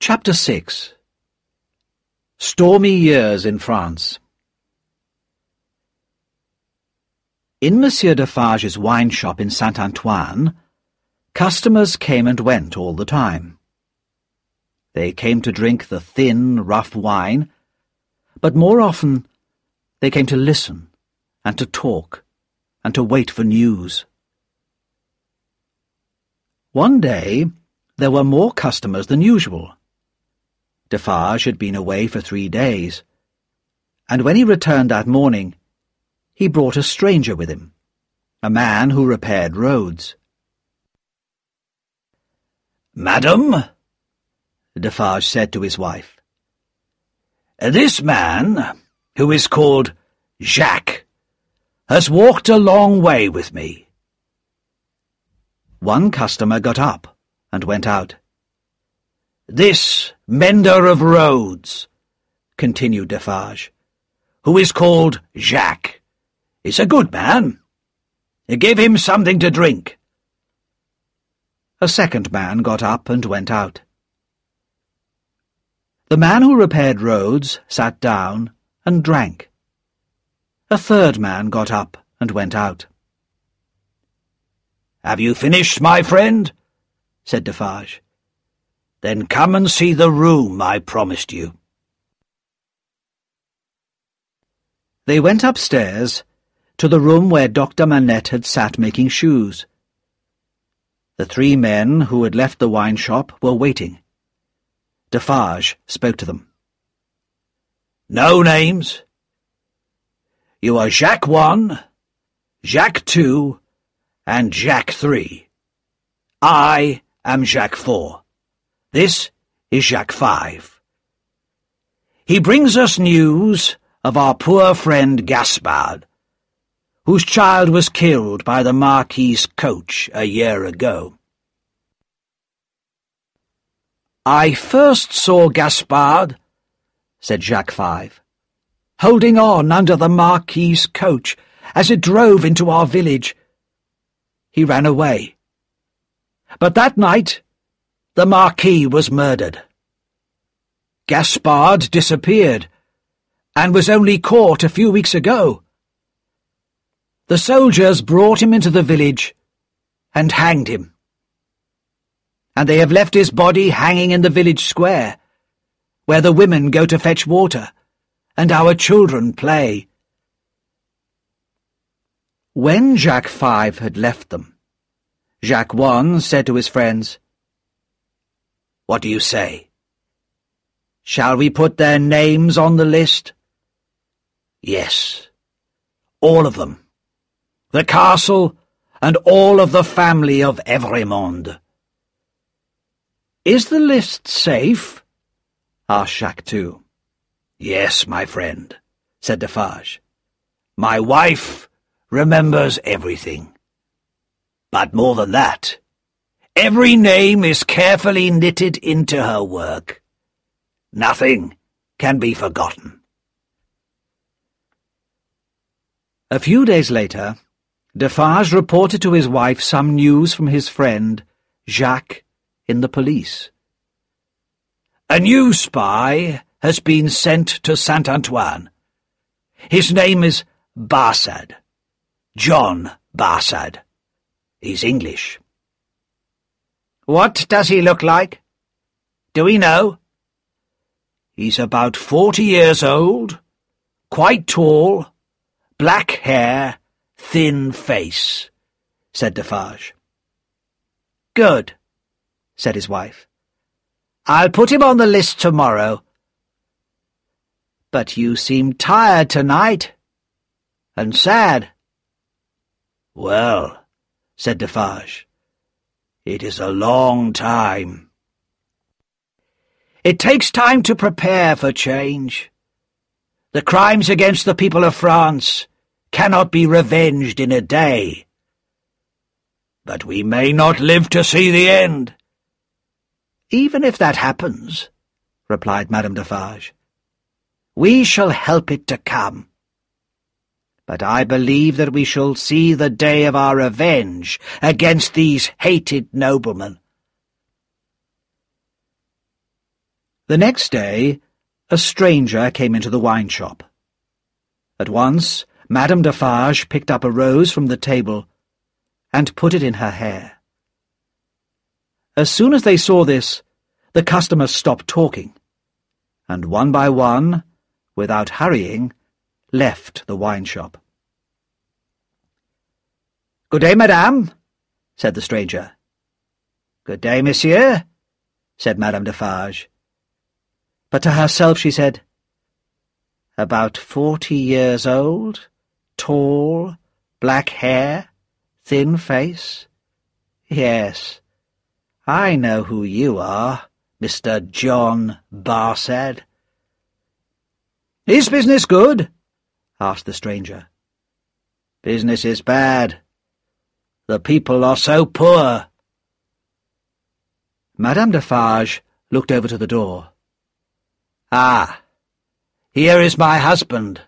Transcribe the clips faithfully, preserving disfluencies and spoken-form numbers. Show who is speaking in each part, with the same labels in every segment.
Speaker 1: Chapter six. Stormy Years in France. In Monsieur Defarge's wine shop in Saint-Antoine, customers came and went all the time. They came to drink the thin, rough wine, but more often they came to listen and to talk and to wait for news. One day there were more customers than usual. Defarge had been away for three days, and when he returned that morning, he brought a stranger with him, a man who repaired roads.
Speaker 2: "Madam," Defarge said to his wife, "this man, who is called Jacques, has walked a long way with me."
Speaker 1: One customer got up and went out.
Speaker 2: "This mender of roads," continued Defarge, "who is called Jacques, is a good man. Give him something to drink."
Speaker 1: A second man got up and went out. The man who repaired roads sat down and drank. A third man got up and went out.
Speaker 2: "Have you finished, my friend?" said Defarge. "Then come and see the room I promised you."
Speaker 1: They went upstairs to the room where Doctor Manette had sat making shoes. The three men who had left the wine shop were waiting. Defarge spoke to them.
Speaker 2: "No names. You are Jacques one, Jacques two, and Jacques three. I am Jacques four. This is Jacques five. He brings us news of our poor friend Gaspard, whose child was killed by the Marquis's coach a year ago."
Speaker 1: "I first saw Gaspard," said Jacques five, "holding on under the Marquis's coach as it drove into our village. He ran away. But that night the Marquis was murdered. Gaspard disappeared, and was only caught a few weeks ago. The soldiers brought him into the village and hanged him. And they have left his body hanging in the village square, where the women go to fetch water, and our children play." When Jacques five had left them, Jacques one said to his friends, "What do you say? Shall we put their names on the list?"
Speaker 2: "Yes, all of them. The castle and all of the family of Evrémonde."
Speaker 1: "Is the list safe?" asked Jacques two.
Speaker 2: "Yes, my friend," said Defarge. "My wife remembers everything. But more than that, every name is carefully knitted into her work. Nothing can be forgotten."
Speaker 1: A few days later, Defarge reported to his wife some news from his friend, Jacques, in the police.
Speaker 2: "A new spy has been sent to Saint-Antoine. His name is Barsad. John Barsad. He's English."
Speaker 1: "What does he look like? Do we know?"
Speaker 2: "He's about forty years old, quite tall, black hair, thin face," said Defarge.
Speaker 1: "Good," said his wife. "I'll put him on the list tomorrow." "But you seem tired tonight, and sad."
Speaker 2: "Well," said Defarge, "it is a long time." "It takes time to prepare for change. The crimes against the people of France cannot be revenged in a day. But we may not live to see the end."
Speaker 1: "Even if that happens," replied Madame Defarge, "we shall help it to come. But I believe that we shall see the day of our revenge against these hated noblemen." The next day, a stranger came into the wine shop. At once, Madame Defarge picked up a rose from the table and put it in her hair. As soon as they saw this, the customers stopped talking, and one by one, without hurrying, left the wine shop. "Good day, madame," said the stranger. "Good day, monsieur," said Madame Defarge. But to herself she said, "About forty years old, tall, black hair, thin face. Yes, I know who you are, Mister John Barsad." "Is business good?" asked the stranger. "Business is bad. The people are so poor." Madame Defarge looked over to the door. "Ah, here is my husband."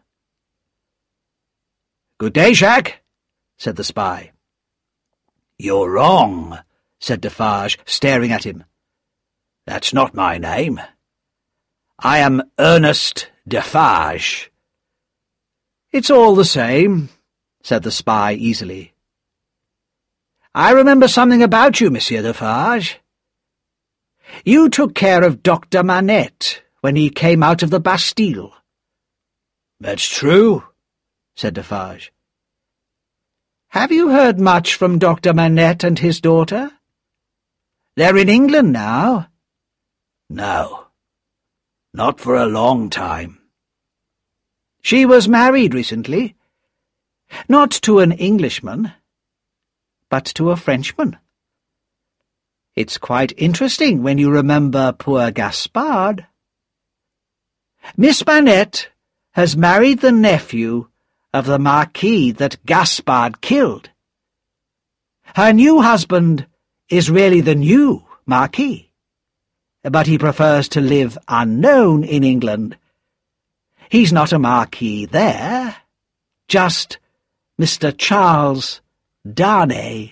Speaker 1: "Good day, Jacques," said the spy. "You're wrong," said Defarge, staring at him. "That's not my name. I am Ernest Defarge." "It's all the same," said the spy easily. "I remember something about you, Monsieur Defarge. You took care of Doctor Manette when he came out of the Bastille." "That's true," said Defarge. "Have you heard much from Doctor Manette and his daughter? They're in England now." "No, not for a long time." "She was married recently. Not to an Englishman, but to a Frenchman. It's quite interesting when you remember poor Gaspard. Miss Manette has married the nephew of the Marquis that Gaspard killed. Her new husband is really the new Marquis, but he prefers to live unknown in England. He's not a Marquis there, just Mister Charles Darnay."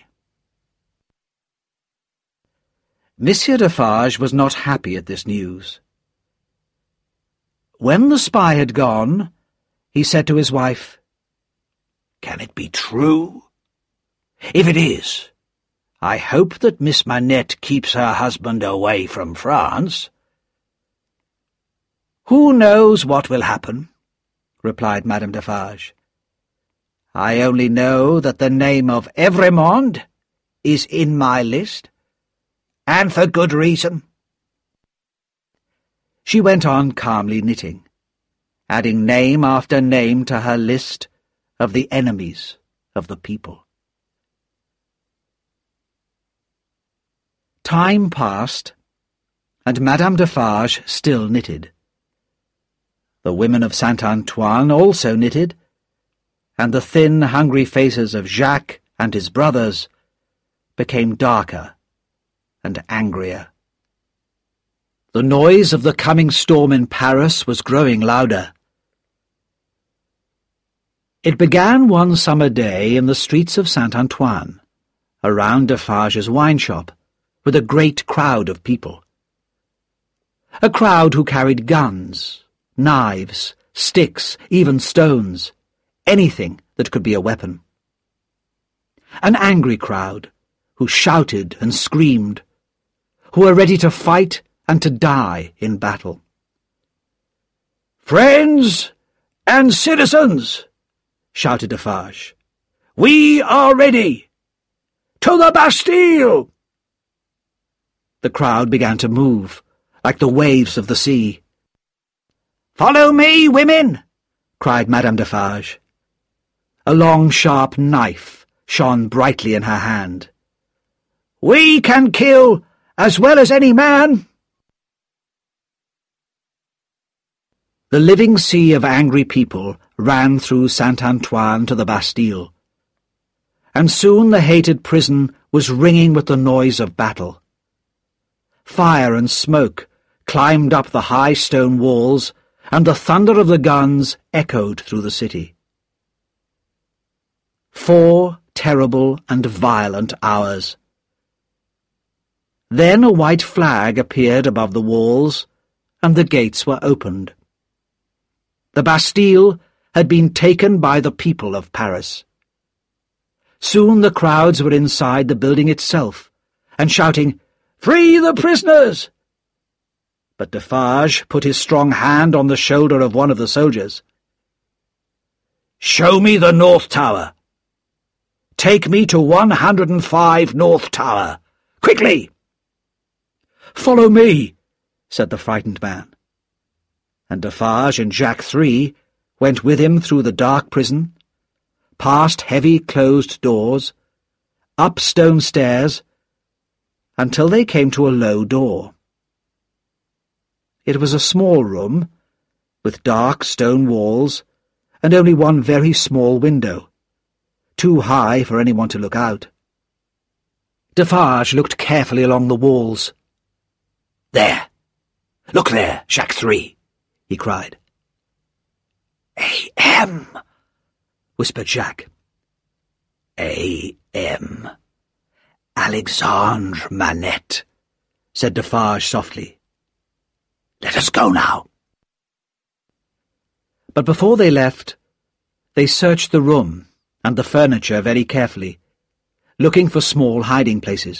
Speaker 1: Monsieur Defarge was not happy at this news. When the spy had gone, he said to his wife, "Can it be true? If it is, I hope that Miss Manette keeps her husband away from France." "Who knows what will happen?" replied Madame Defarge. "I only know that the name of Evrémonde is in my list, and for good reason." She went on calmly knitting, adding name after name to her list of the enemies of the people. Time passed, and Madame Defarge still knitted. The women of Saint-Antoine also knitted, and the thin, hungry faces of Jacques and his brothers became darker and angrier. The noise of the coming storm in Paris was growing louder. It began one summer day in the streets of Saint-Antoine, around Defarge's wine shop, with a great crowd of people. A crowd who carried guns, knives, sticks, even stones, anything that could be a weapon. An angry crowd who shouted and screamed, who were ready to fight and to die in battle. "Friends and citizens," shouted Defarge, "we are ready! To the Bastille!" The crowd began to move, like the waves of the sea. "Follow me, women!" cried Madame Defarge. A long, sharp knife shone brightly in her hand. "We can kill as well as any man!" The living sea of angry people ran through Saint-Antoine to the Bastille, and soon the hated prison was ringing with the noise of battle. Fire and smoke climbed up the high stone walls, and the thunder of the guns echoed through the city. Four terrible and violent hours. Then a white flag appeared above the walls, and the gates were opened. The Bastille had been taken by the people of Paris. Soon the crowds were inside the building itself, and shouting, "Free the prisoners!" But Defarge put his strong hand on the shoulder of one of the soldiers.
Speaker 2: "Show me the North Tower. Take me to one hundred and five North Tower. Quickly!"
Speaker 1: "Follow me," said the frightened man. And Defarge and Jacques Three went with him through the dark prison, past heavy closed doors, up stone stairs, until they came to a low door. It was a small room, with dark stone walls, and only one very small window, too high for anyone to look out. Defarge looked carefully along the walls.
Speaker 2: "There! Look there, Jacques Three!" he cried.
Speaker 1: "A M," whispered Jacques.
Speaker 2: A M Alexandre Manette," said Defarge softly. "Let us go now."
Speaker 1: But before they left, they searched the room and the furniture very carefully, looking for small hiding places.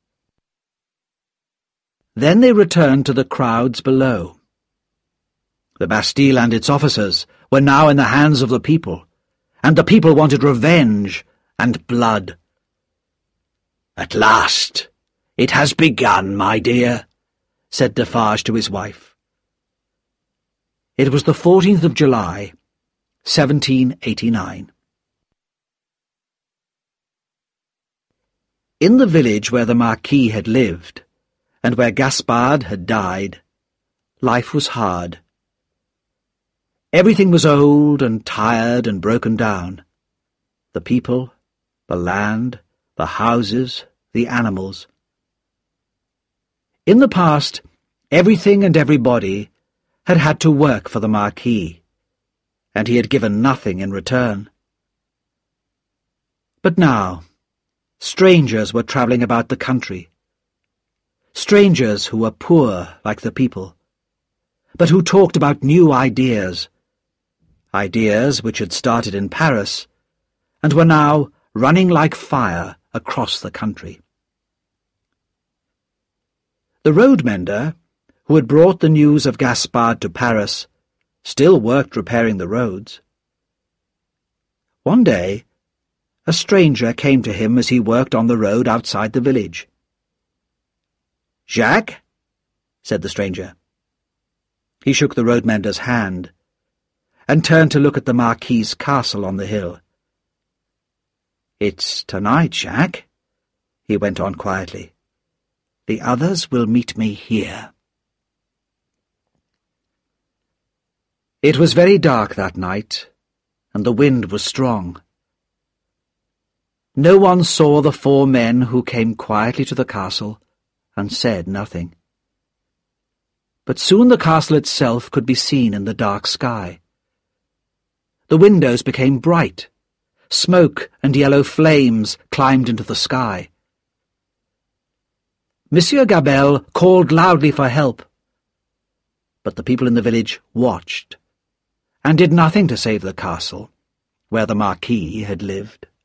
Speaker 1: Then they returned to the crowds below. The Bastille and its officers were now in the hands of the people, and the people wanted revenge and blood.
Speaker 2: "At last, it has begun, my dear," said Defarge to his wife.
Speaker 1: It was the fourteenth of July, seventeen eighty-nine. In the village where the Marquis had lived, and where Gaspard had died, life was hard. Everything was old and tired and broken down. The people, the land, the houses, the animals. In the past, everything and everybody had had to work for the Marquis, and he had given nothing in return. But now, strangers were travelling about the country. Strangers who were poor like the people, but who talked about new ideas, ideas which had started in Paris and were now running like fire across the country. The road-mender, who had brought the news of Gaspard to Paris, still worked repairing the roads. One day, a stranger came to him as he worked on the road outside the village. "Jacques?" said the stranger. He shook the road-mender's hand, and turned to look at the Marquis's castle on the hill. "It's tonight, Jacques," he went on quietly. "The others will meet me here." It was very dark that night, and the wind was strong. No one saw the four men who came quietly to the castle and said nothing. But soon the castle itself could be seen in the dark sky. The windows became bright. Smoke and yellow flames climbed into the sky. Monsieur Gabelle called loudly for help, but the people in the village watched, and did nothing to save the castle, where the Marquis had lived.